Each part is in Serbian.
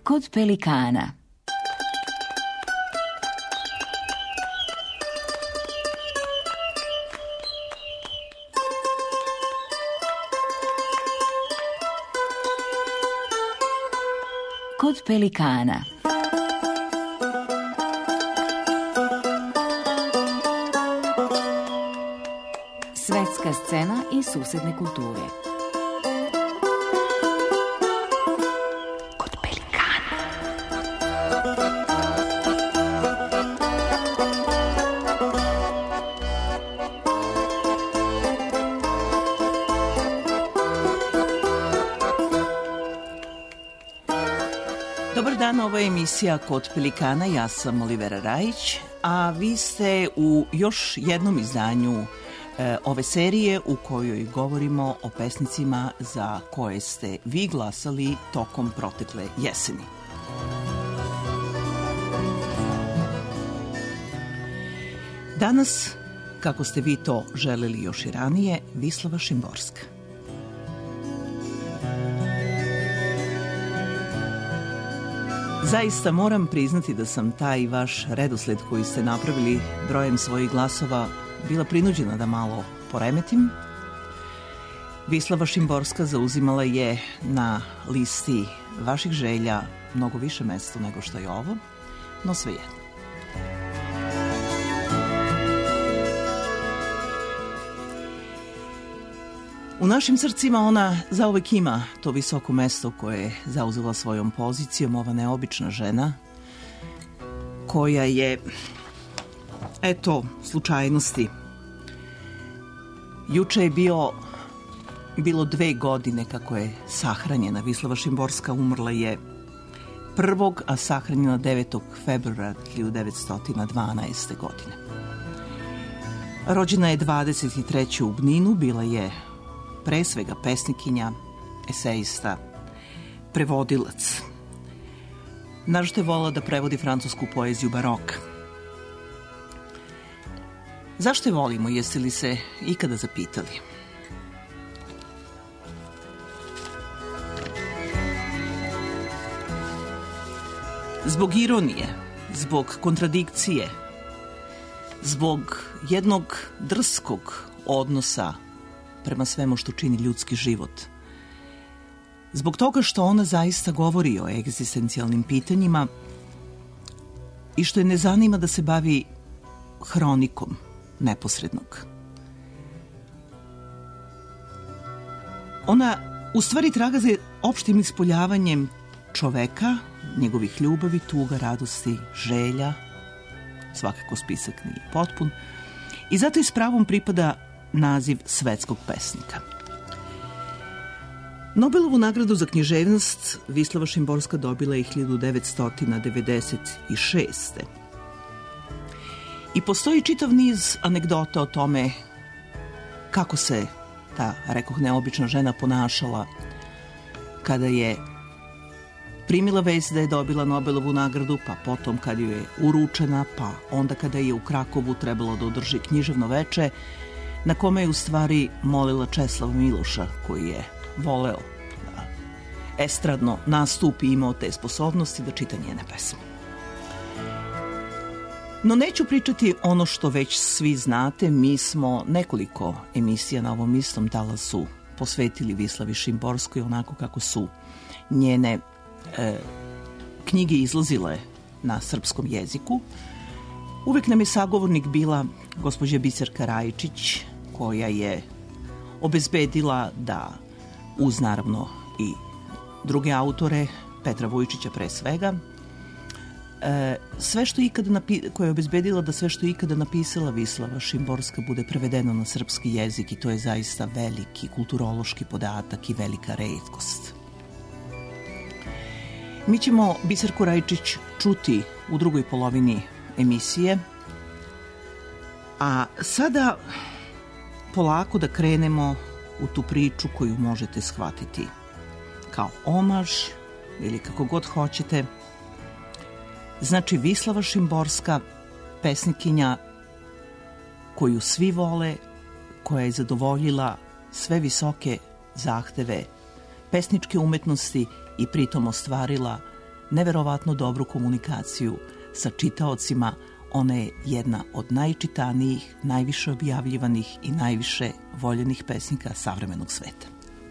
Kod pelikana. Kod pelikana. Svetska scena i susedne kulture. Kod pelikana. Dobar dan, ovo je emisija Kod pelikana, ja sam Olivera Rajić, a vi ste u još jednom izdanju ove serije u kojoj govorimo o pesnicima za koje ste vi glasali tokom protekle jeseni. Danas, kako ste vi to želeli još i ranije, Vislava Šimborska. Zaista moram priznati da sam taj vaš redosled koji ste napravili brojem svojih glasova bila prinuđena da malo poremetim. Vislava Šimborska zauzimala je na listi vaših želja mnogo više mesto nego što je ovo, no svejedno. U našim srcima ona zauvek ima to visoko mesto koje je zauzela svojom pozicijom, ova neobična žena koja je, eto, slučajnosti. Juče je bilo 2 godine kako je sahranjena. Vislava Šimborska umrla je 1. a sahranjena 9. februara 1912. godine. Rođena je 23. u Bninu, bila je pre svega pesnikinja, esejista, prevodilac. Naročito je volila da prevodi francusku poeziju baroka. Zašto je volimo, jeste li se ikada zapitali? Zbog ironije, zbog kontradikcije, zbog jednog drskog odnosa prema svemu što čini ljudski život. Zbog toga što ona zaista govori o egzistencijalnim pitanjima i što je ne zanima da se bavi hronikom neposrednog. Ona u stvari traga za opštim ispoljavanjem čoveka, njegovih ljubavi, tuga, radosti, želja. Svakako spisak nije potpun. I zato i s pravom pripada naziv svetskog pesnika. Nobelovu nagradu za književnost Vislava Šimborska dobila je 1996. I postoji čitav niz anegdota o tome kako se ta, rekoh, neobična žena ponašala kada je primila vest da je dobila Nobelovu nagradu, pa potom kad joj je uručena, pa onda kada je u Krakovu trebalo da održi književno veče, na kome je u stvari molila Česlava Miloša, koji je voleo da estradno nastupi i imao te sposobnosti da čita njene pesme. No neću pričati ono što već svi znate, mi smo nekoliko emisija na ovom istom talasu posvetili Vislavi Šimborskoj onako kako su njene knjige izlazile na srpskom jeziku. Uvek nam je sagovornik bila gospođa Biserka Rajičić, koja je obezbedila da, uz naravno i druge autore, Petra Vujčića pre svega, koja je obezbedila da sve što je ikada napisala Vislava Šimborska bude prevedeno na srpski jezik, i to je zaista veliki kulturološki podatak i velika retkost. Mi ćemo Biserku Rajičić čuti u drugoj polovini emisije, a sada polako da krenemo u tu priču koju možete shvatiti kao omaž ili kako god hoćete. Znači, Vislava Šimborska, pesnikinja koju svi vole, koja je zadovoljila sve visoke zahteve pesničke umetnosti i pritom ostvarila neverovatno dobru komunikaciju sa čitaocima. Ona je jedna od najčitanijih, najviše objavljivanih i najviše voljenih pesnika savremenog sveta.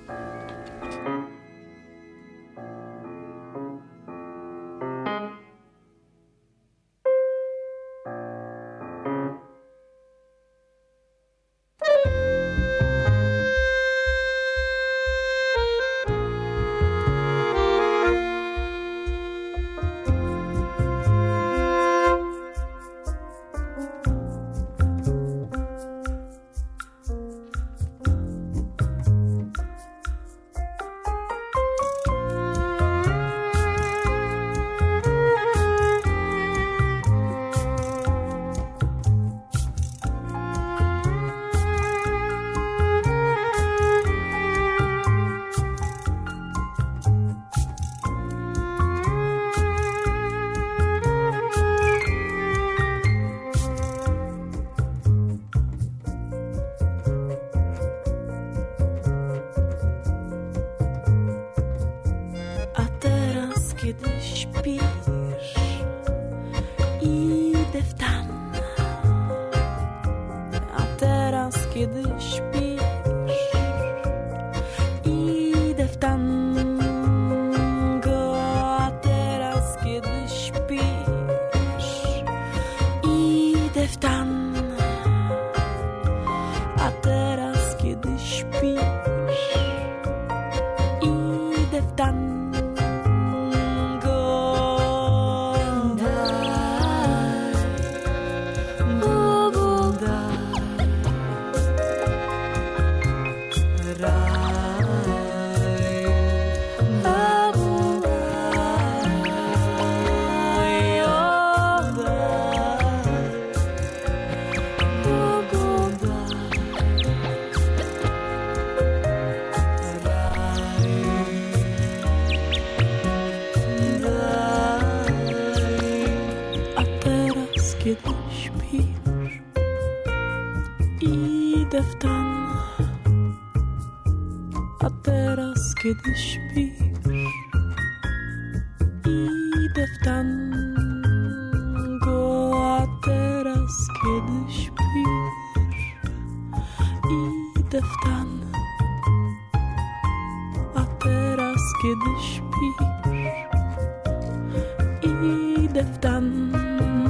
Kiedy śpisz, idę w tango, a teraz kiedy śpisz, idę w tango, a teraz kiedy śpisz, idę w tango.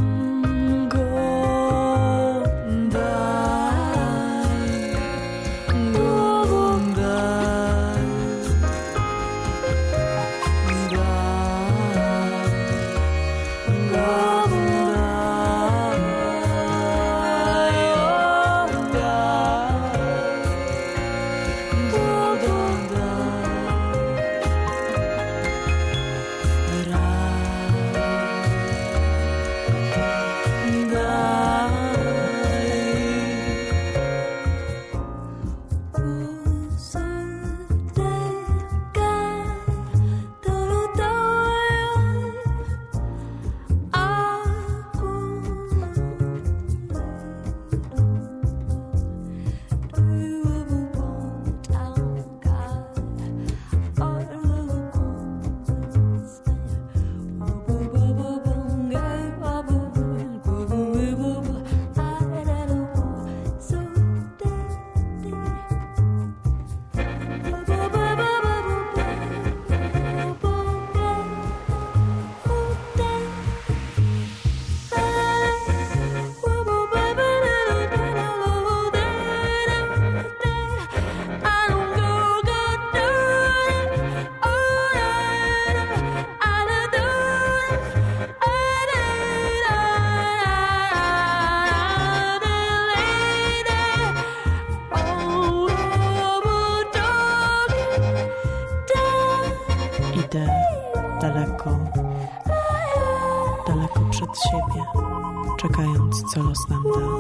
Daleko przed siebie, czekając, co los nam da.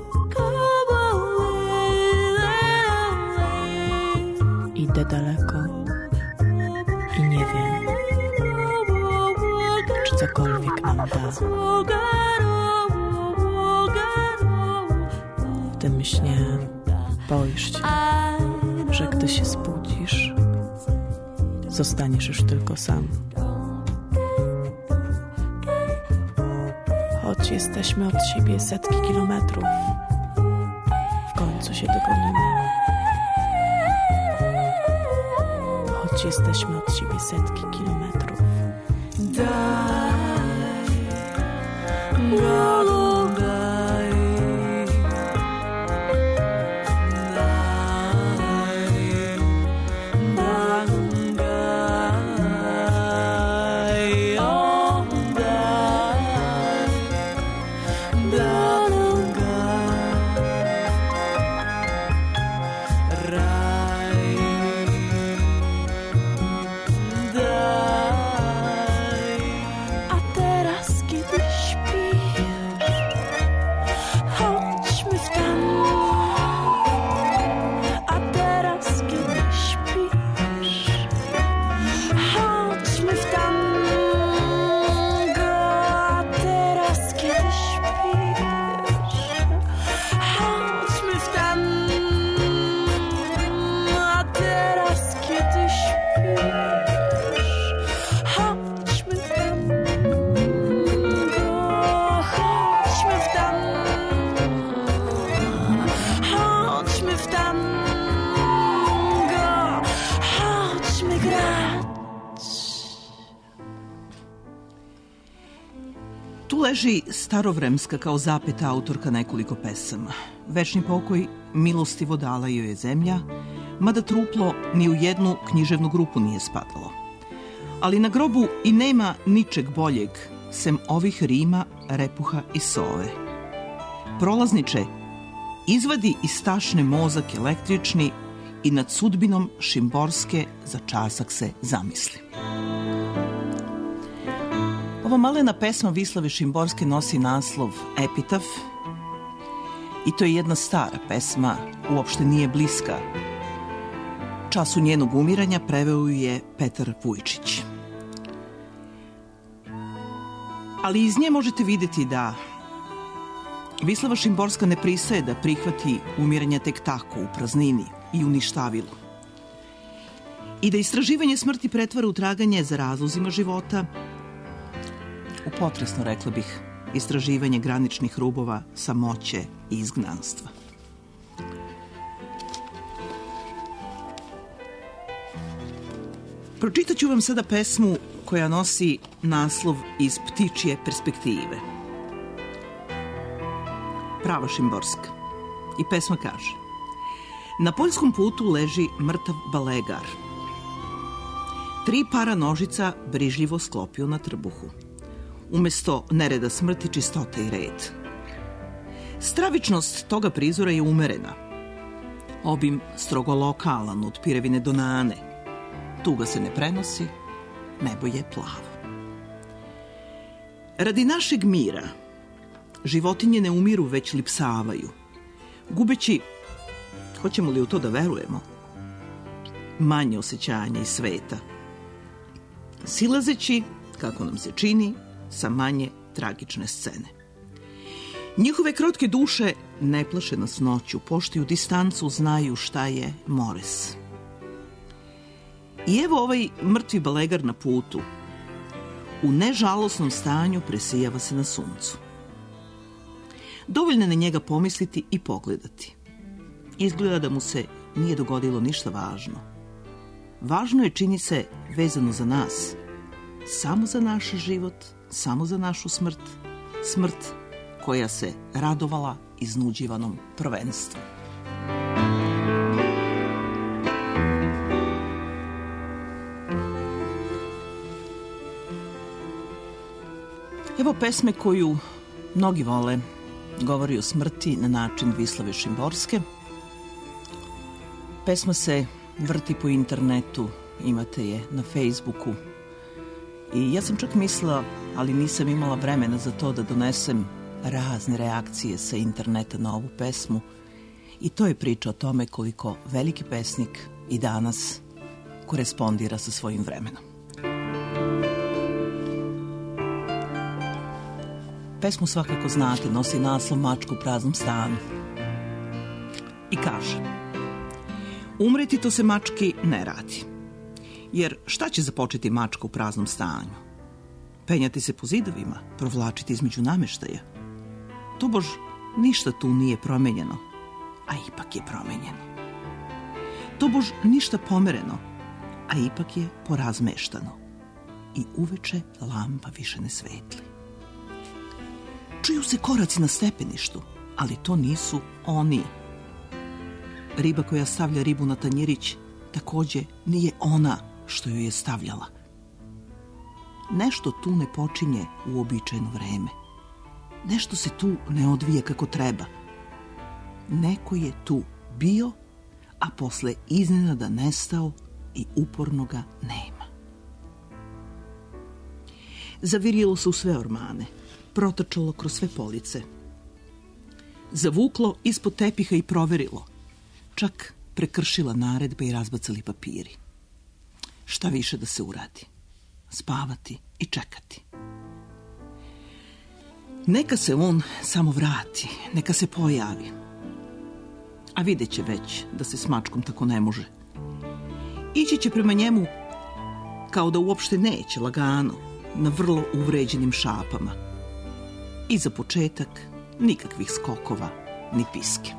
Idę daleko i nie wiem, czy cokolwiek nam da. W tym śnie boisz się, że gdy się zbudzisz, zostaniesz już tylko sam. Choć jesteśmy od siebie setki kilometrów, w końcu się dogonimy. Choć jesteśmy od siebie setki kilometrów. Leži starovremska kao zapeta autorka nekoliko pesama. Večni pokoj milostivo dala joj je zemlja, mada truplo ni u jednu književnu grupu nije spadalo. Ali na grobu i nema ničeg boljeg, sem ovih rima, repuha i sove. Prolazniče, izvadi iz tašne mozak električni i nad sudbinom Šimborske za časak se zamisli. Ova malena pesma Vislave Šimborske nosi naslov Epitaf i to je jedna stara pesma, uopšte nije bliska. Času njenog umiranja preveo ju je Petar Vujčić. Ali iz nje možete vidjeti da Vislava Šimborska ne pristaje da prihvati umiranje tek tako u praznini i uništavilu. I da istraživanje smrti pretvara u traganje za razlozima života, u potresno, rekla bih, istraživanje graničnih rubova samoće i izgnanstva. Pročitat ću vam sada pesmu koja nosi naslov Iz ptičje perspektive. Prava Šimborska. I pesma kaže: na poljskom putu leži mrtav balegar. 3 para nožica brižljivo sklopio na trbuhu. Umesto nereda smrti, čistota i red. Stravičnost toga prizora je umerena. Obim strogo lokalan od Pirevine do Nane. Tuga se ne prenosi, nebo je plavo. Radi našeg mira životinje ne umiru, već lipsavaju, gubeći, hoćemo li u to da verujemo, manje osjećanja iz sveta, silazeći, kako nam se čini, sa manje tragične scene. Njihove krotke duše ne plaše nas noću, poštuju distancu, znaju šta je mores. I evo ovaj mrtvi balegar na putu, u nežalosnom stanju presijava se na suncu. Dovoljno je na njega pomisliti i pogledati. Izgleda da mu se nije dogodilo ništa važno. Važno je, čini se, vezano za nas, samo za naš život, samo za našu smrt, smrt koja se radovala iznuđivanom prvenstvu. Evo pesme koju mnogi vole, govori o smrti na način Vislave Šimborske. Pesma se vrti po internetu, imate je na Facebooku. I ja sam čak mislila, ali nisam imala vremena za to, da donesem razne reakcije sa interneta na ovu pesmu. I to je priča o tome koliko veliki pesnik i danas korespondira sa svojim vremenom. Pesmu svakako znate, nosi naslov Mačka u praznom stanu. I kaže: umreti to se mački ne radi. Jer šta će započeti mačka u praznom stanju? Penjati se po zidovima, provlačiti između nameštaja. Tobož ništa tu nije promenjeno, a ipak je promenjeno. Tobož ništa pomereno, a ipak je porazmeštano. I uveče lampa više ne svetli. Čuju se koraci na stepeništu, ali to nisu oni. Riba koja stavlja ribu na tanjirić takođe nije ona što ju je stavljala. Nešto tu ne počinje u uobičajeno vreme. Nešto se tu ne odvija kako treba. Neko je tu bio, a posle iznenada nestao i uporno ga nema. Zavirilo se u sve ormane, protrčalo kroz sve police. Zavuklo ispod tepiha i proverilo. Čak prekršila naredbe i razbacali papiri. Šta više da se uradi? Spavati i čekati. Neka se on samo vrati, neka se pojavi. A vidjet će već da se s mačkom tako ne može. Ići će prema njemu kao da uopšte neće, lagano, na vrlo uvređenim šapama. I za početak nikakvih skokova ni piske.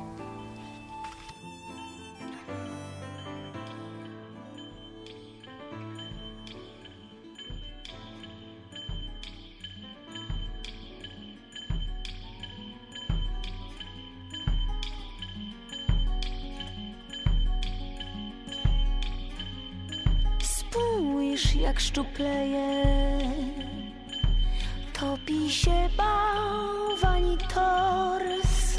Spójrz, jak szczupleje, topi się bałwani tors.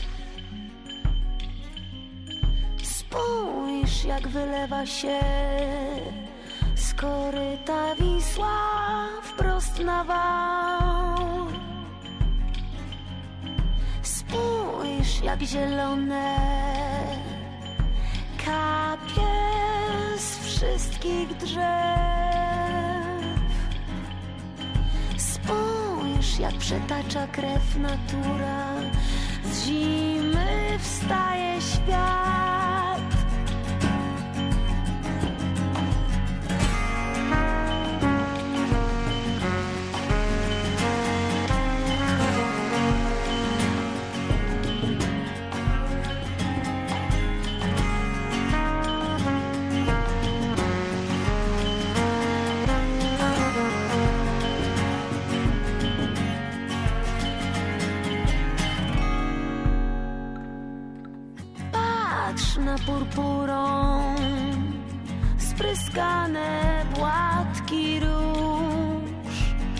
Spójrz, jak wylewa się z koryta Wisła wprost na wał. Spójrz, jak zielone kapie z wszystkich drzew. Spójrz, jak przetacza krew natura, z zimy wstaje świat. Na purpurą spryskane płatki róż.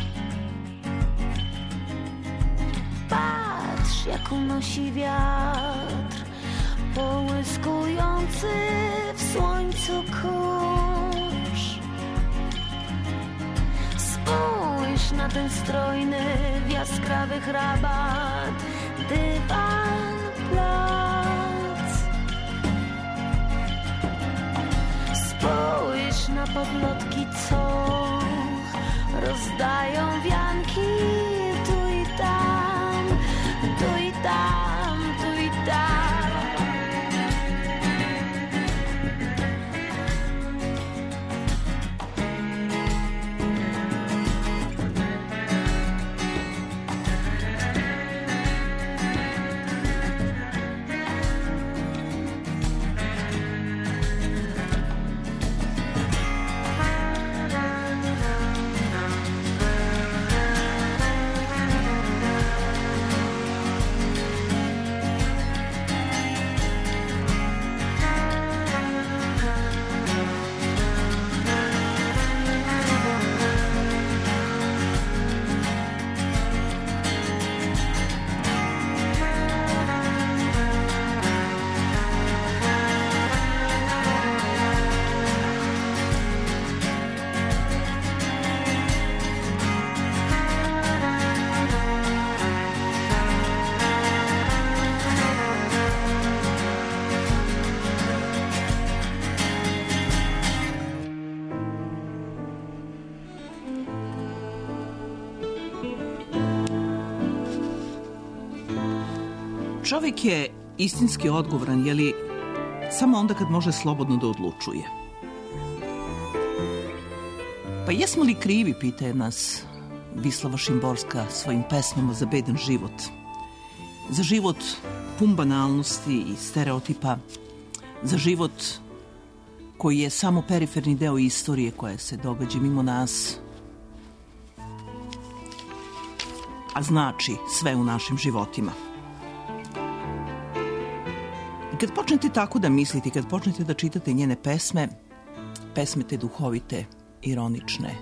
Patrz, jak unosi wiatr, połyskujący w słońcu kurz. Spójrz na ten strojny w jaskrawych rabat dywan plac. Spójrz na podlotki, co rozdają wianki tu i tam, tu i tam, tu i tam. Čovjek je istinski odgovoran, je li samo onda kad može slobodno da odlučuje. Pa jesmo li krivi, pitaje nas Vislava Šimborska svojim pesmama za bedan život. za život pun banalnosti i stereotipa, za život koji je samo periferni deo istorije koja se događa mimo nas, a znači sve u našim životima. I kad počnete tako da mislite, kad počnete da čitate njene pesme, pesme te duhovite, ironične,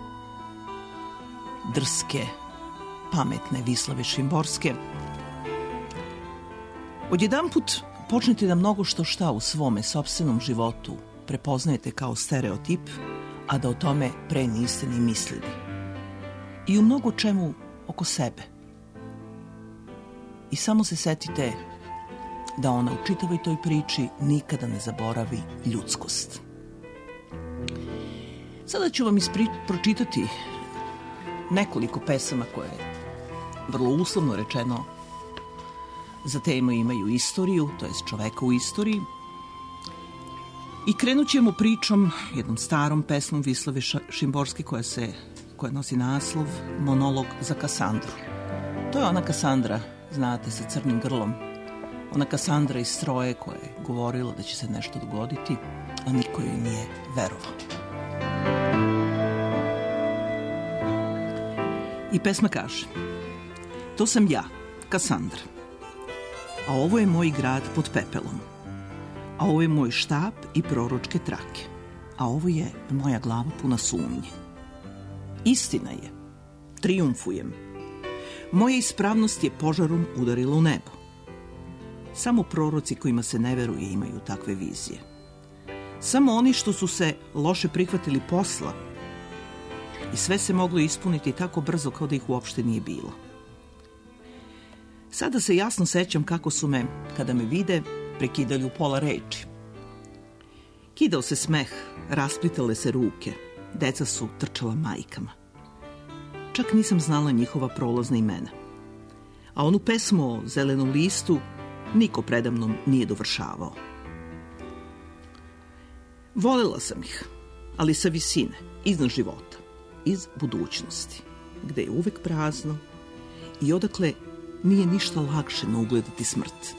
drske, pametne Vislave Šimborske, odjedanput počnete da mnogo šta u svome sopstvenom životu prepoznajete kao stereotip, a da o tome pre niste ni mislili. I u mnogo čemu oko sebe. I samo se setite da ona u čitavoj toj priči nikada ne zaboravi ljudskost. Sada ću vam pročitati nekoliko pesama koje, vrlo uslovno rečeno, za temu imaju istoriju, to jest čoveka u istoriji. I krenut ćemo pričom, jednom starom pesmom Vislave Šimborske koja nosi naslov Monolog za Kasandru. To je ona Kasandra, znate, sa crnim grlom. Ona Kasandra iz Troje koja je govorila da će se nešto dogoditi, a niko joj nije verovao. I pesma kaže: to sam ja, Kasandra, a ovo je moj grad pod pepelom, a ovo je moj štap i proročke trake, a ovo je moja glava puna sumnje. Istina je, trijumfujem, moja ispravnost je požarom udarila u nebo. Samo proroci kojima se ne veruje imaju takve vizije. Samo oni što su se loše prihvatili posla i sve se moglo ispuniti tako brzo kao da ih uopšte nije bilo. Sada se jasno sećam kako su me, kada me vide, prekidali u pola reči. Kidao se smeh, rasplitale se ruke, deca su trčala majkama. Čak nisam znala njihova prolazna imena. A onu pesmu o zelenom listu niko predamnom nije dovršavao. Volela sam ih, ali sa visine, iznad života, iz budućnosti, gde je uvek prazno i odakle nije ništa lakše no ugledati smrt.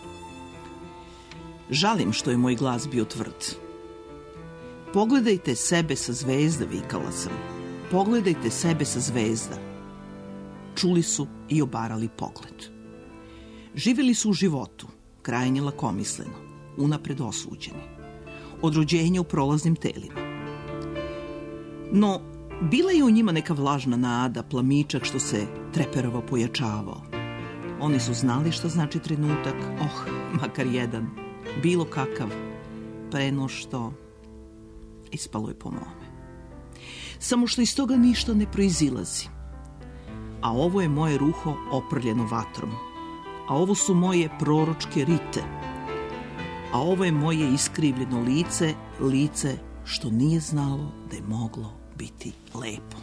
Žalim što je moj glas bio tvrd. Pogledajte sebe sa zvezda, vikala sam. Pogledajte sebe sa zvezda. Čuli su i obarali pogled. Živjeli su u životu, krajnje lakomisleno, unapred osuđeni, od rođenja u prolaznim telima. No, bila je u njima neka vlažna nada, plamičak što se treperovo pojačavao. Oni su znali šta znači trenutak, makar jedan, bilo kakav, pre no što ispalo je po mome. Samo što iz toga ništa ne proizilazi. A ovo je moje ruho oprljeno vatrom. A ovo su moje proročke rite. A ovo je moje iskrivljeno lice, lice što nije znalo da je moglo biti lepo.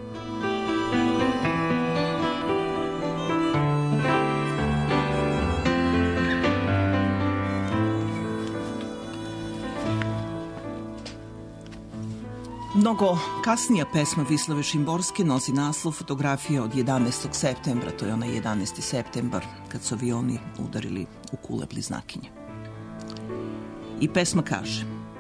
Mnogo kasnija pesma Vislave Šimborske nosi naslov Fotografija od 11. septembra, to je onaj 11. septembar kad su avioni udarili u kule bliznakinje. I pesma kaže: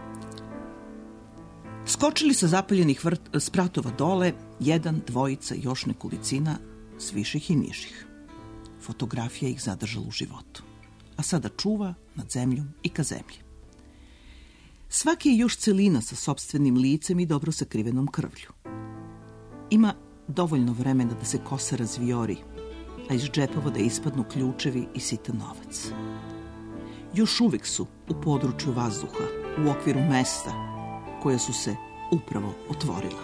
skočili sa zapaljenih spratova dole, jedan, dvojica, još nekolicina, s viših i nižih. Fotografija ih zadržala u životu, a sada čuva nad zemljom i ka zemlji. Svaki je još celina sa sopstvenim licem i dobro sakrivenom krvlju. Ima dovoljno vremena da se kosa razvijori, a iz džepova da ispadnu ključevi i sitan novac. Još uvek su u području vazduha, u okviru mesta koja su se upravo otvorila.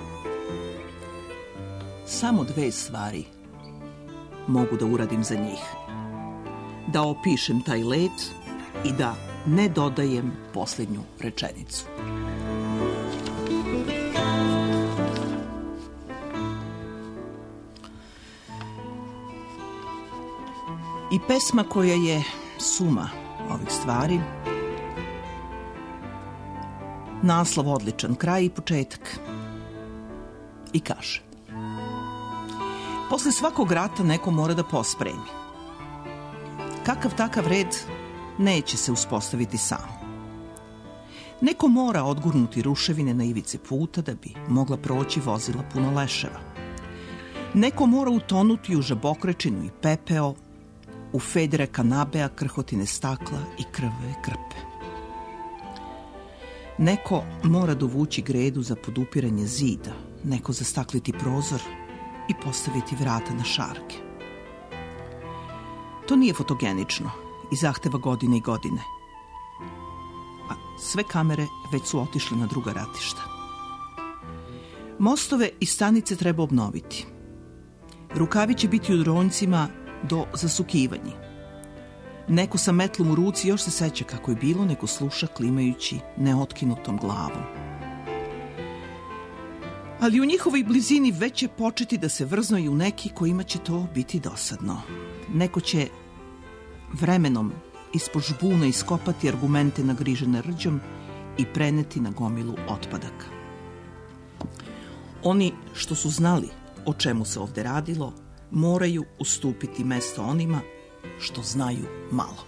Samo dve stvari mogu da uradim za njih. Da opišem taj let i da ne dodajem posljednju rečenicu. I pesma koja je suma ovih stvari, naslov odličan, kraj i početak. I kaže: posle svakog rata neko mora da pospremi. kakav takav red neće se uspostaviti sam. Neko mora odgurnuti ruševine na ivici puta da bi mogla proći vozila puno leševa. Neko mora utonuti u žabokrečinu i pepeo, u federe kanabea, krhotine stakla i krve krpe. Neko mora dovući gredu za podupiranje zida, neko zastakliti prozor i postaviti vrata na šarke. To nije fotogenično i zahteva godine i godine. A sve kamere već su otišle na druga ratišta. Mostove i stanice treba obnoviti. Rukavi će biti u ronjcima do zasukivanja. Neko sa metlom u ruci još se seća kako je bilo, neko sluša klimajući neotkinutom glavom. Ali u njihovoj blizini već će početi da se vrznaju neki kojima će to biti dosadno. Neko će vremenom ispod žbuna iskopati argumente nagrižene rđom i preneti na gomilu otpadaka. Oni što su znali o čemu se ovde radilo, moraju ustupiti mesto onima što znaju malo.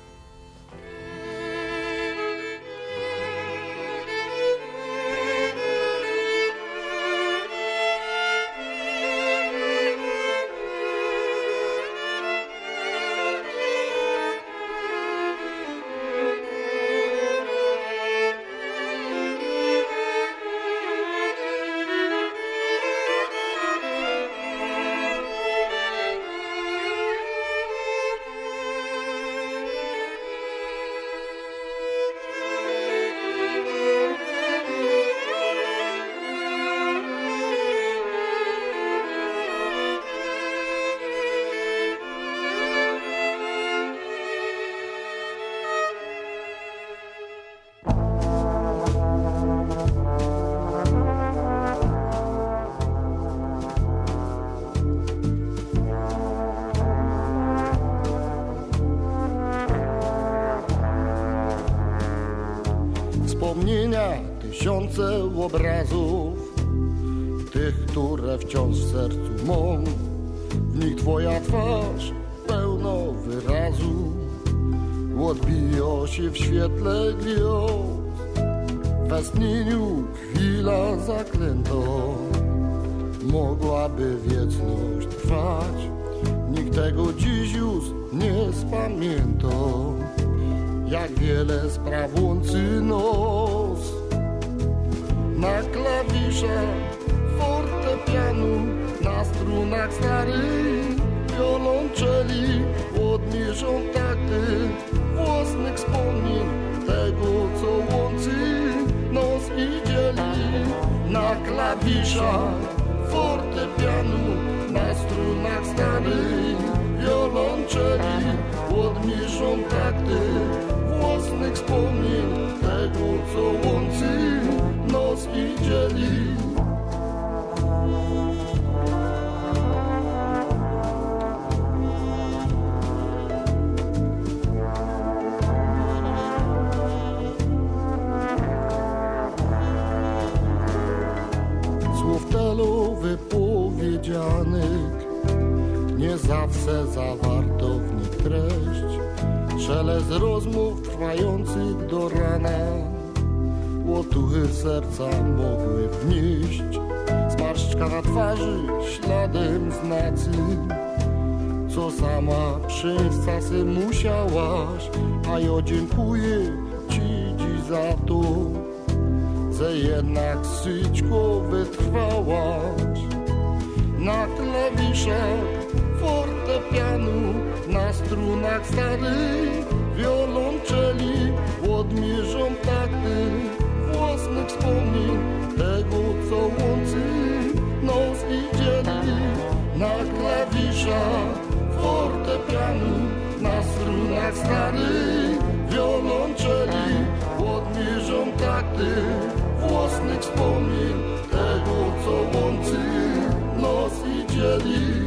Wspomnienia, tysiące obrazów, tych, które wciąż w sercu mą. W nich twoja twarz pełno wyrazu, odbija się w świetle gwiazd. We stnieniu chwila zaklęto, mogłaby wieczność trwać. Nikt tego dziś już nie spamięta. Jak wiele spraw łączy nos. Na klawiszach fortepianu, na strunach starych wiolonczeli odmierzą takty własnych wspomnień, tego co łączy nos i dzieli. Na klawiszach fortepianu, na strunach starych wiolonczeli odmierzą takty własnych wspomnień, tego co łączy nos i dzieli. Słów tylu wypowiedzianych nie zawsze zawarto w nich treść. Szelest rozmów trwających do rana łotuchy serca mogły wnieść. Zmarszczka na twarzy śladem znacy, co sama przyjść czasy musiałaś. A ja dziękuję ci dziś za to, że jednak syćko wytrwałaś. Na klawiszach fortepianu, na strunach starych wiolonczeli odmierzą takty własnych wspomnień, tego co łączy nos i dzieli. Na klawiszach fortepianu, na strunach starych wiolonczeli odmierzą takty własnych wspomnień, tego co łączy nos i dzieli.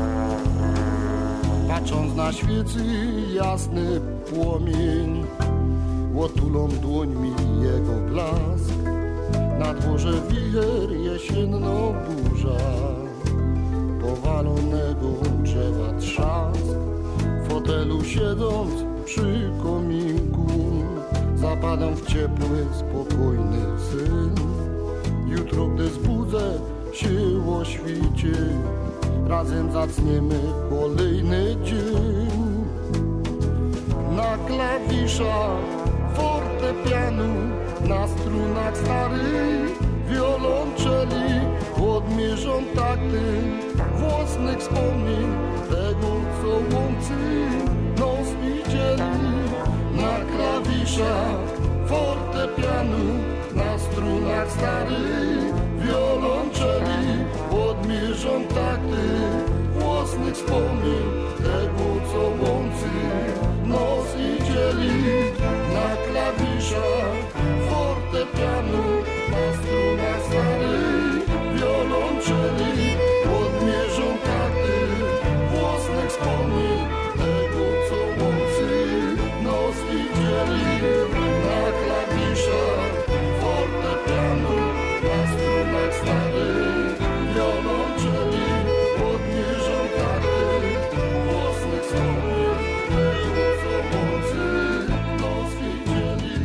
Patrząc na świecy jasny płomień, otulą dłońmi jego blask. Na dworze wicher, jesienno burza, powalonego drzewa trzask. W fotelu siedząc przy kominku, zapadam w ciepły, spokojny sen. Jutro, gdy zbudzę się o świcie, razem zacniemy kolejny dzień. Na klawiszach fortepianu, na strunach starych wiolonczeli odmierzą takty własnych wspomnień, tego co łączy nos i dzieli. Na klawiszach fortepianu, na strunach starych wiolonczeli odmierzą takty własnych wspomnień, tego co łączy nos i dzieli. Na klawiszach fortepianu, na strunach starych wiolonczeli odmierzą takty własnych wspomnień, tego co łączy nos i dzieli. Na klawiszach fortepianu, na strunach starych wiolonczeli odmierzą takty własnych wspomnień, tego co łączy nos i dzieli.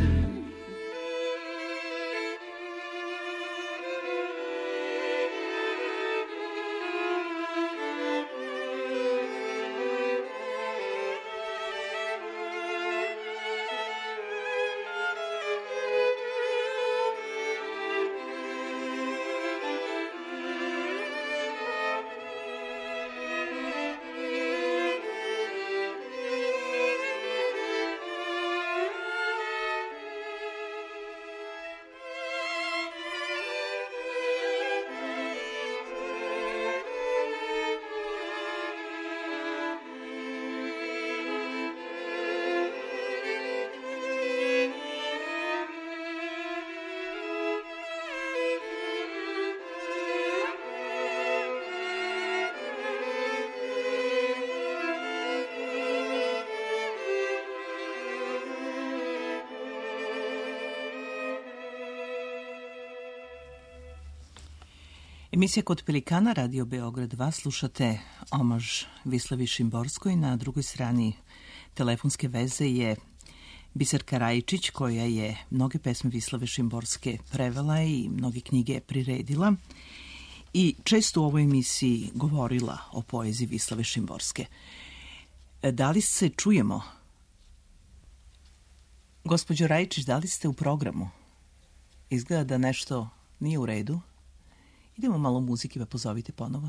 Emisija Kod Pelikana, Radio Beograd 2, slušate omaž Vislavi Šimborskoj. Na drugoj strani telefonske veze je Biserka Rajičić, koja je mnoge pesme Vislave Šimborske prevela i mnoge knjige priredila i često u ovoj emisiji govorila o poeziji Vislave Šimborske. Da li se čujemo? Gospođo Rajičić, da li ste u programu? Izgleda da nešto nije u redu. Idemo malo muzike, pa pozovite ponovo.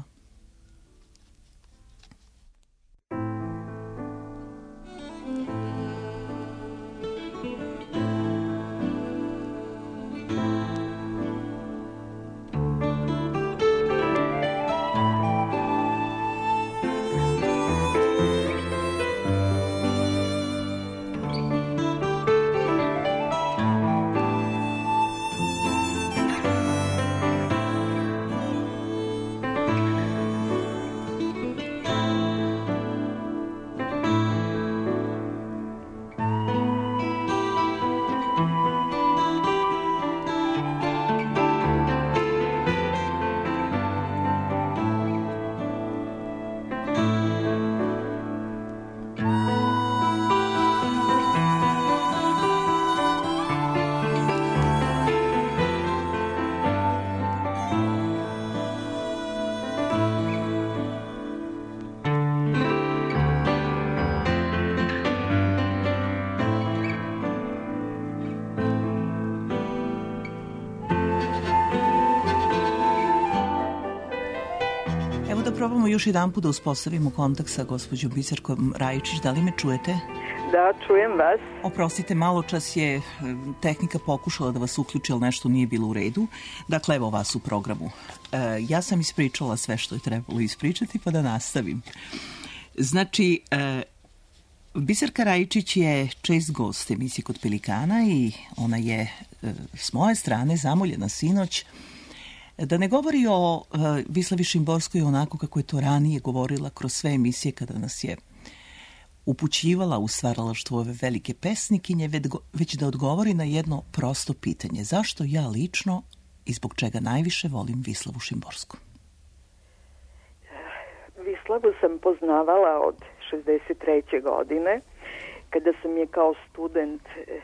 Probamo još jedan put da uspostavimo kontakt sa gospođom Biserkom Rajičić. Da li me čujete? Da, čujem vas. Oprostite, malo čas je tehnika pokušala da vas uključi, ali nešto nije bilo u redu. Dakle, evo vas u programu. Ja sam ispričala sve što je trebalo ispričati, pa da nastavim. Znači, Biserka Rajičić je čest gost emisije Kod Pelikana i ona je s moje strane zamoljena sinoć da ne govori o Vislavi Šimborskoj onako kako je to ranije govorila kroz sve emisije kada nas je upućivala u stvaralaštvo ove velike pesnikinje, već da odgovori na jedno prosto pitanje. Zašto ja lično i zbog čega najviše volim Vislavu Šimborsku? Vislavu sam poznavala od 63. godine, kada sam je kao student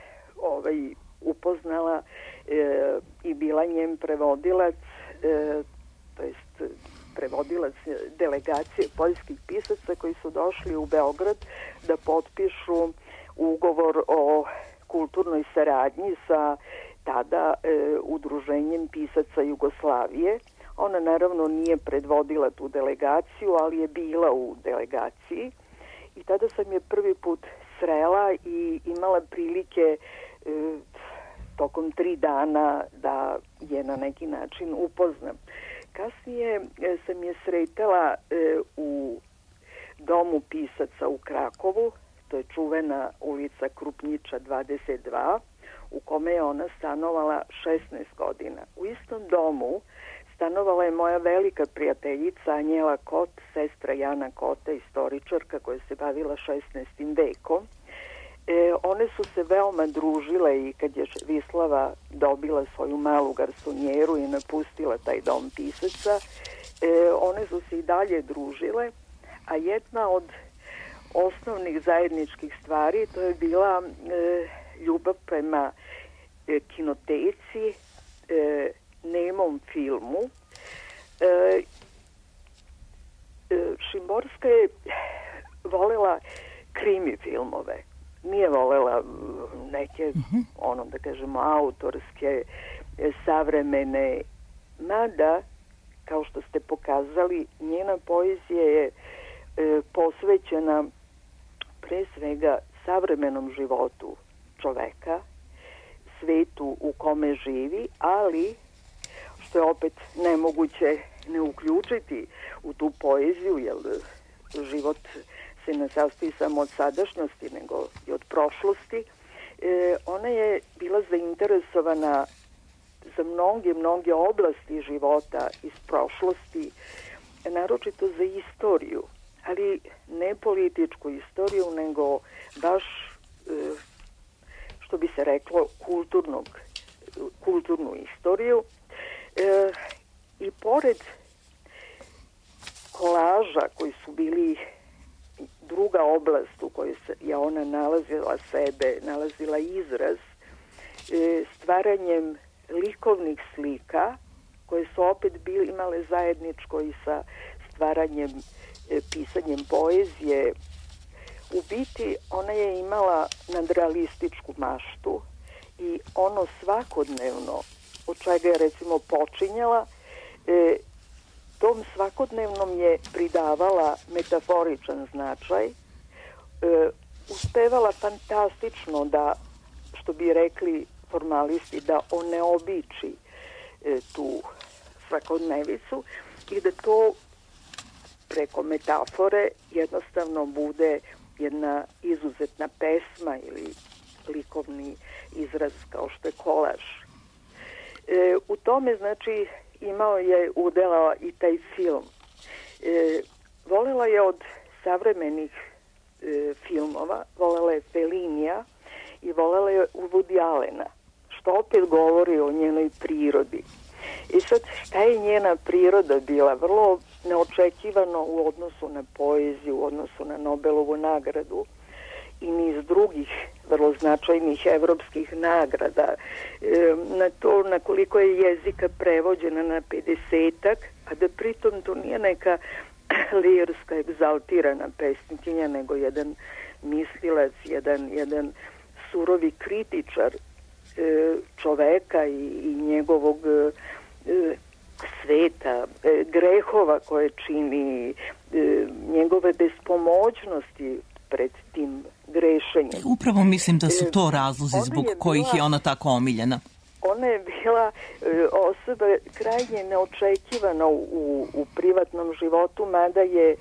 upoznala i bila njen prevodilac, to jest prevodilac delegacije poljskih pisaca koji su došli u Beograd da potpišu ugovor o kulturnoj saradnji sa tada Udruženjem pisaca Jugoslavije. Ona naravno nije predvodila tu delegaciju, ali je bila u delegaciji i tada sam je prvi put srela i imala prilike tokom 3 dana da je na neki način upoznam. Kasnije sam je sretala u Domu pisaca u Krakovu, to je čuvena ulica Krupnjiča 22, u kome je ona stanovala 16 godina. U istom domu stanovala je moja velika prijateljica Anjela Kot, sestra Jana Kota, istoričarka koja se bavila 16. vekom. One su se veoma družile i kad je Vislava dobila svoju malu garsonjeru i napustila taj dom pisaca, one su se i dalje družile, a jedna od osnovnih zajedničkih stvari to je bila ljubav prema kinoteci, nemom filmu. Šimborska je volela krimi filmove. Nije volela neke, da kažemo, autorske, savremene, mada, kao što ste pokazali, njena poezija je posvećena pre svega savremenom životu čoveka, svetu u kome živi, ali, što je opet nemoguće ne uključiti u tu poeziju, jer život se ne sastoji samo od sadašnjosti, nego i od prošlosti. Ona je bila zainteresovana za mnoge oblasti života iz prošlosti, naročito za istoriju, ali ne političku istoriju, nego baš, što bi se reklo, kulturnu istoriju. I pored kolaža koji su bili druga oblast u kojoj je ona nalazila sebe, nalazila izraz, stvaranjem likovnih slika koje su opet imale zajedničko i sa stvaranjem, pisanjem poezije. U biti ona je imala nadrealističku maštu i ono svakodnevno od čega je recimo počinjala, tom svakodnevnom je pridavala metaforičan značaj, uspevala fantastično da, što bi rekli formalisti, da oneobiči tu svakodnevicu i da to preko metafore jednostavno bude jedna izuzetna pesma ili likovni izraz kao što je kolaž. U tome, znači, imao je udela i taj film. Volela je od savremenih filmova, volela je Fellinija i volela je Woody Allena, što opet govori o njenoj prirodi. I sad, šta je njena priroda bila? Vrlo neočekivano u odnosu na poeziju, u odnosu na Nobelovu nagradu i niz drugih vrlo značajnih evropskih nagrada, na to na koliko je jezika prevođena na 50-ak, a da pritom to nije neka lirska, egzaltirana pesnikinja, nego jedan mislilac, jedan surovi kritičar čoveka i njegovog sveta, grehova koje čini, njegove bespomoćnosti pred tim grešenjem. Upravo mislim da su to razlozi zbog kojih je ona tako omiljena. Ona je bila osoba krajnje neočekivana u privatnom životu, mada je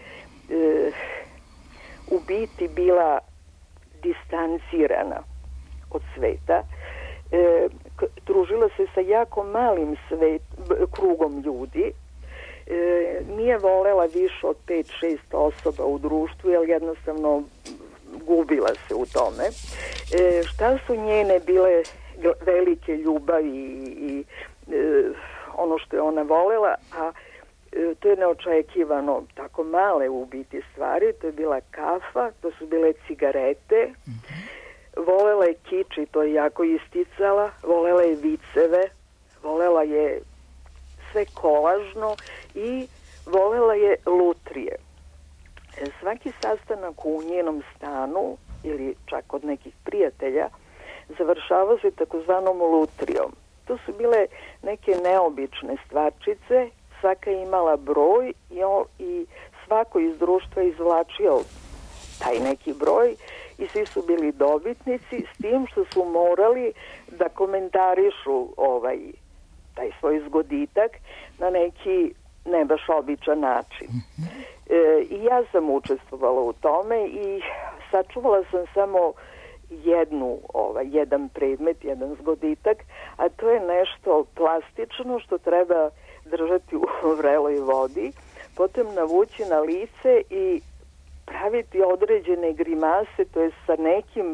u biti bila distancirana od sveta. Družila se sa jako malim krugom ljudi. Nije volela više od 5-6 osoba u društvu, jer jednostavno gubila se u tome. Šta su njene bile velike ljubavi i ono što je ona volela, a to je neočekivano, tako male u biti stvari. To je bila kafa, to su bile cigarete, volela je kič i to je jako isticala, volela je viceve, volela je sve kolažno i volela je lutrije. Svaki sastanak u njenom stanu ili čak od nekih prijatelja završavao se takozvanom lutrijom. To su bile neke neobične stvarčice, svaka je imala broj i svako iz društva izvlačio taj neki broj i svi su bili dobitnici, s tim što su morali da komentarišu taj svoj zgoditak na neki ne baš običan način. I ja sam učestvovala u tome i sačuvala sam samo jedan predmet, jedan zgoditak, a to je nešto plastično što treba držati u vreloj vodi, potom navući na lice i praviti određene grimase, to je sa nekim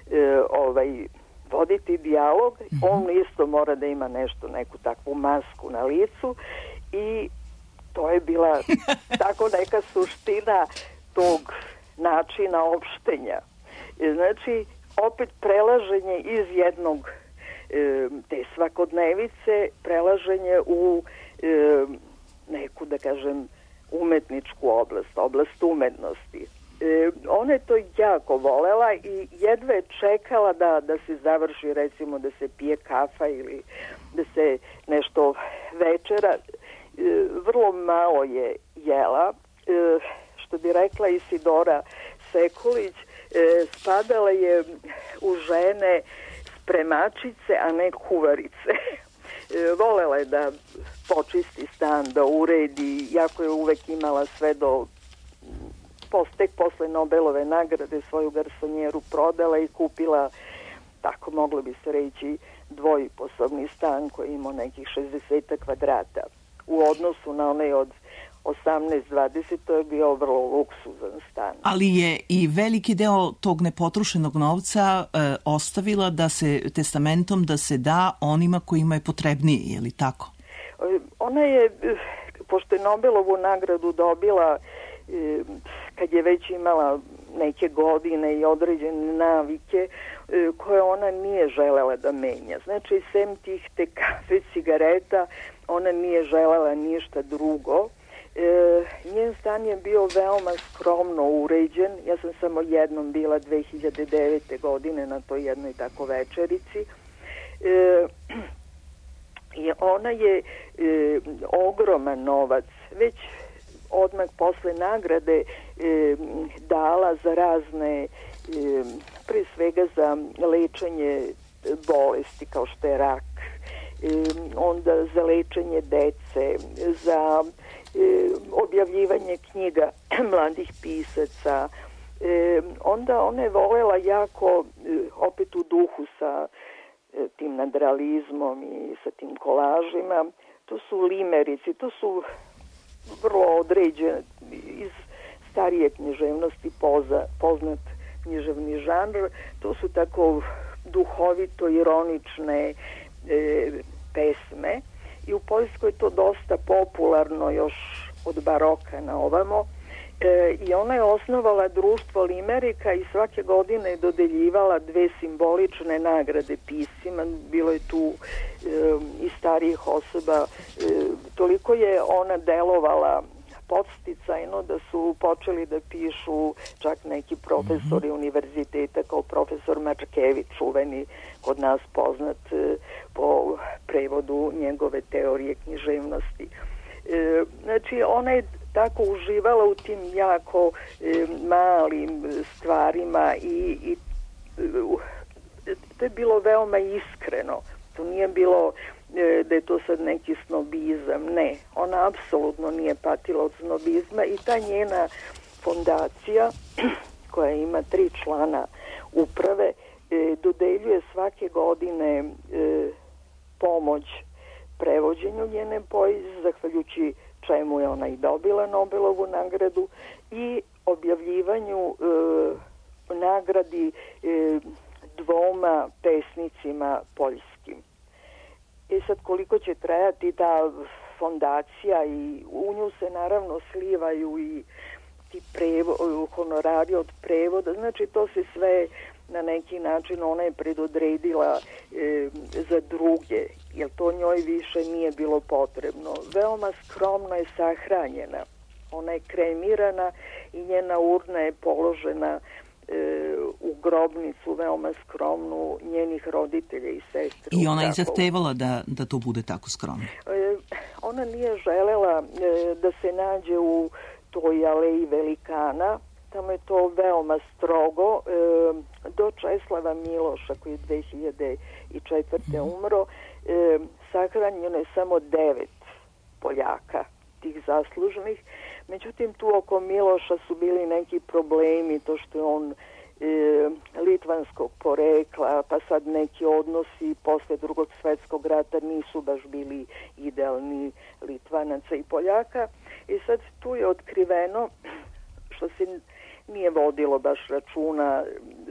voditi dijalog. On isto mora da ima neku takvu masku na licu i to je bila tako neka suština tog načina opštenja. Znači, opet prelaženje iz jednog te svakodnevice, prelaženje u neku, da kažem, umetničku oblast umetnosti. Ona je to jako volela i jedva je čekala da se završi, recimo da se pije kafa ili da se nešto večera. Vrlo malo je jela, što bi rekla Isidora Sekulić, spadala je u žene spremačice, a ne kuvarice. Volela je da počisti stan, da uredi, jako je uvek imala sve tek posle Nobelove nagrade svoju garsonjeru prodala i kupila, tako moglo bi se reći, dvojiposobni stan koji imao nekih 60 kvadrata. U odnosu na onaj od 18-20, to je bio vrlo luksuzan stan. Ali je i veliki deo tog nepotrošenog novca ostavila da se testamentom da se da onima kojima je potrebniji, je li tako? Ona je, pošto je Nobelovu nagradu dobila kad je već imala neke godine i određene navike koje ona nije želela da menja. Znači, sem tih te kafe, cigareta, ona nije želela ništa drugo. Njen stan je bio veoma skromno uređen. Ja sam samo jednom bila 2009. godine na toj jednoj tako večerici. I ona je ogroman novac već odmah posle nagrade dala za razne, pre svega za lečenje bolesti kao što je rak, onda za lečenje dece, za objavljivanje knjiga mladih pisaca. Onda ona je volela jako, opet u duhu sa tim nadrealizmom i sa tim kolažima, to su limerici, to su vrlo određen iz starije književnosti poznat književni žanr. To su tako duhovito ironične pesme i u Poljskoj je to dosta popularno još od baroka na ovamo. I ona je osnovala društvo limerika i svake godine je dodeljivala 2 simbolične nagrade piscima. Bilo je tu i starijih osoba. Toliko je ona delovala podsticajno da su počeli da pišu čak neki profesori univerziteta kao profesor Mačkević, čuveni kod nas poznat po prevodu njegove teorije književnosti. Znači, ona je tako uživala u tim jako malim stvarima i to je bilo veoma iskreno. To nije bilo da je to sad neki snobizam, ne. Ona apsolutno nije patila od snobizma i ta njena fondacija, koja ima 3 člana uprave, dodeljuje svake godine pomoć prevođenju njene poezije, zahvaljujući čemu je ona i dobila Nobelovu nagradu, i objavljivanju nagradi dvoma pesnicima poljskim. Sad koliko će trajati ta fondacija i u nju se naravno slivaju i ti honorari od prevoda, znači to se sve na neki način ona je predodredila za druge, jer to njoj više nije bilo potrebno. Veoma skromno je sahranjena. Ona je kremirana i njena urna je položena u grobnicu veoma skromnu njenih roditelja i sestre. I ona je zahtevala da to bude tako skromno? Ona nije želela da se nađe u toj aleji velikana. Tamo je to veoma strogo. Do Česlava Miloša, koji je 2004. umro, sahranjeno je samo 9 Poljaka, tih zaslužnih. Međutim, tu oko Miloša su bili neki problemi, to što je on litvanskog porekla, pa sad neki odnosi posle Drugog svjetskog rata nisu baš bili idealni Litvanaca i Poljaka. I sad tu je otkriveno, što se nije vodilo baš računa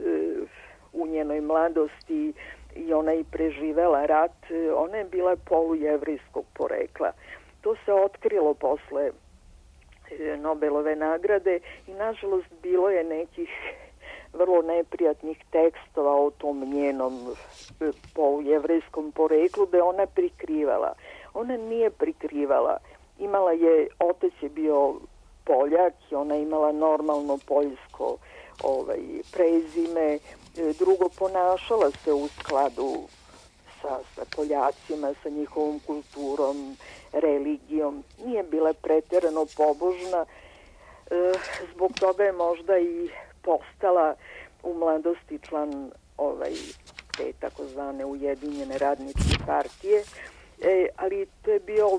u njenoj mladosti, i ona je preživela rat, ona je bila polujevrijskog porekla. To se otkrilo posle Nobelove nagrade i nažalost bilo je nekih vrlo neprijatnih tekstova o tom njenom polujevrijskom poreklu da je ona prikrivala. Ona nije prikrivala. Imala je, otac je bio Poljak i ona imala normalno poljsko prezime. Drugo, ponašala se u skladu sa Poljacima, sa njihovom kulturom, religijom. Nije bila pretjerano pobožna. Zbog toga je možda i postala u mladosti član te takozvane Ujedinjene radničke partije. Ali to je bio,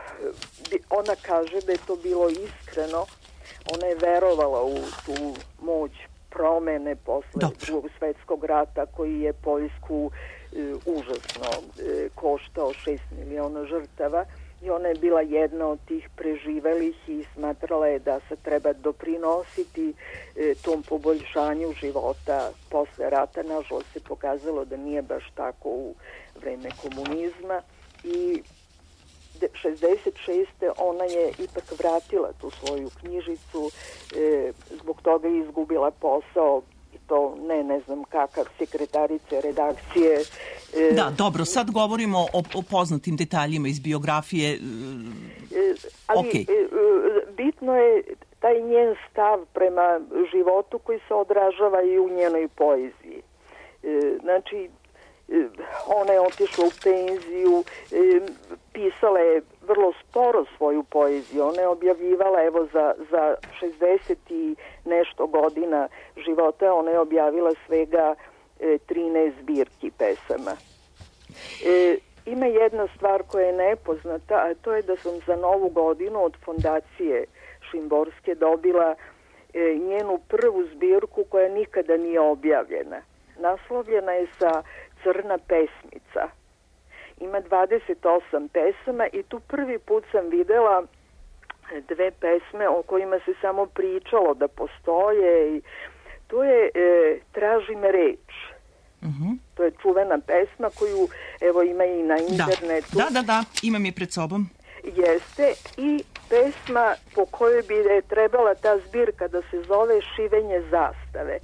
ona kaže da je to bilo iskreno. Ona je verovala u tu moć promene posle Drugog svjetskog rata koji je Poljsku užasno koštao 6 miliona žrtava i ona je bila jedna od tih preživelih i smatrala je da se treba doprinositi tom poboljšanju života posle rata. Nažalost se pokazalo da nije baš tako u vreme komunizma i 66. ona je ipak vratila tu svoju knjižicu, zbog toga je izgubila posao i to ne znam kakav, sekretarice redakcije. Da, dobro, sad govorimo o poznatim detaljima iz biografije. Ali bitno je taj njen stav prema životu koji se odražava i u njenoj poeziji. Znači, ona je otišla u penziju, pisala je vrlo sporo svoju poeziju. Ona je objavljivala, evo, za 60 i nešto godina života, ona je objavila svega 13 zbirki pesama. Ima jedna stvar koja je nepoznata, a to je da sam za Novu godinu od fondacije Šimborske dobila njenu prvu zbirku koja nikada nije objavljena. Naslovljena je sa Crna pesmica. Ima 28 pesama i tu prvi put sam videla 2 pesme o kojima se samo pričalo da postoje. To je Traži me reč. To je čuvena pesma koju evo ima i na internetu. Da, imam je pred sobom. Jeste, i pesma po kojoj bi trebala ta zbirka da se zove Šivenje zastave.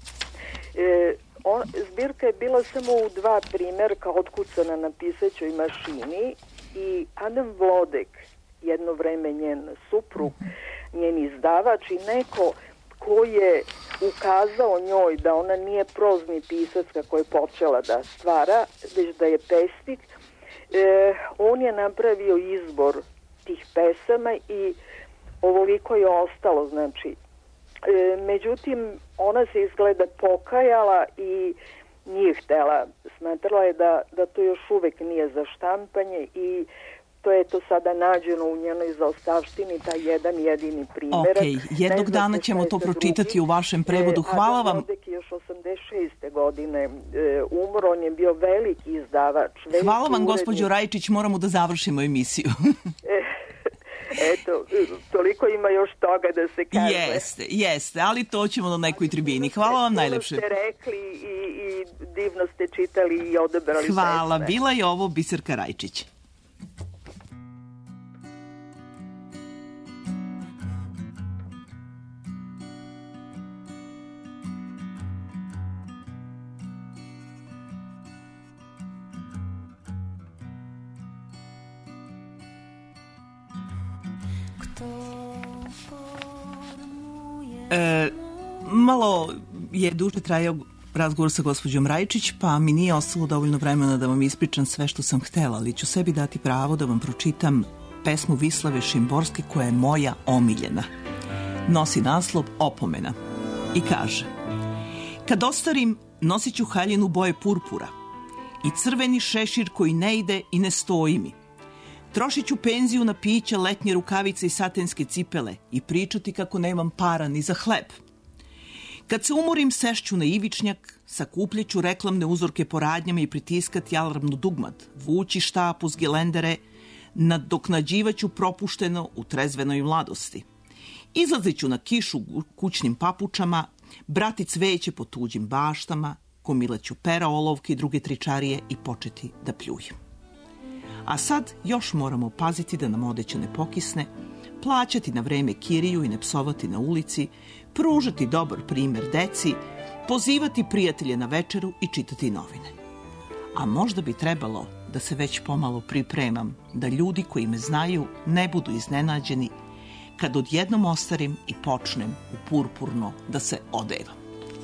Zbirka je bila samo u 2 primjerka otkucana na pisaćoj mašini i Adam Vlodek, jedno vreme njen suprug, njen izdavač i neko ko je ukazao njoj da ona nije prozni pisac kako je počela da stvara, već da je pesnik, on je napravio izbor tih pesama i ovoliko je ostalo, znači. Međutim, ona se izgleda pokajala i nije htjela. Smatrala je da to još uvek nije za štampanje i to je to sada nađeno u njenoj zaostavštini, taj jedan jedini primjerak. Ok, jednog dana ćemo to pročitati u vašem prevodu. Hvala vam. Adam još 86. godine umro, on je bio veliki izdavač. Hvala vam, gospođo Rajičić, moramo da završimo emisiju. Eto, toliko ima još toga da se kaže. Jeste, ali to ćemo na nekoj tribini. Hvala vam najlepše. Puno ste rekli i divno ste čitali i odabrali pesme. Hvala, bila je ovo Biserka Rajčić. Malo je duže trajao razgovor sa gospođom Rajčić, pa mi nije ostalo dovoljno vremena da vam ispričam sve što sam htela, ali ću sebi dati pravo da vam pročitam pesmu Vislave Šimborske koja je moja omiljena. Nosi naslov Opomena i kaže: kad ostarim, nosit ću haljinu boje purpura i crveni šešir koji ne ide i ne stoji mi. Trošit ću penziju na pića, letnje rukavice i satenske cipele i pričati kako nemam para ni za hleb. Kad se umorim, sešću na ivičnjak, sakupljeću reklamne uzorke po radnjama i pritiskati alarmnu dugmad, vući štap uz gelendere, nadoknađivaću propušteno u trezvenoj mladosti. Izlazit ću na kišu kućnim papučama, brati cveće po tuđim baštama, komilaću pera, olovke i druge tričarije i početi da pljujem. A sad još moramo paziti da nam odeća ne pokisne, plaćati na vreme kiriju i ne psovati na ulici, pružati dobar primjer deci, pozivati prijatelje na večeru i čitati novine. A možda bi trebalo da se već pomalo pripremam da ljudi koji me znaju ne budu iznenađeni kad odjednom ostarim i počnem u purpurno da se odevam.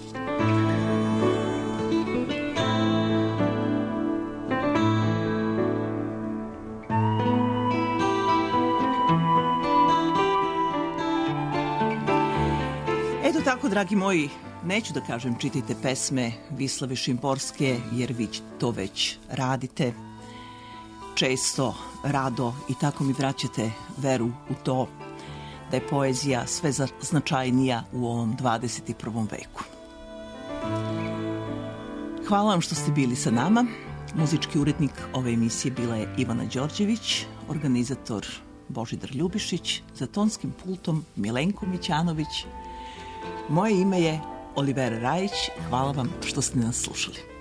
Tako, dragi moji, neću da kažem čitajte pesme Vislave Šimborske, jer vi to već radite često, rado i tako mi vraćate veru u to da je poezija sve značajnija u ovom 21. veku. Hvala vam što ste bili sa nama. Muzički urednik ove emisije bila je Ivana Đorđević, organizator Božidar Ljubišić, za tonskim pultom Milenko Mićanović. Moje ime je Olivera Rajić. Hvala vam što ste nas slušali.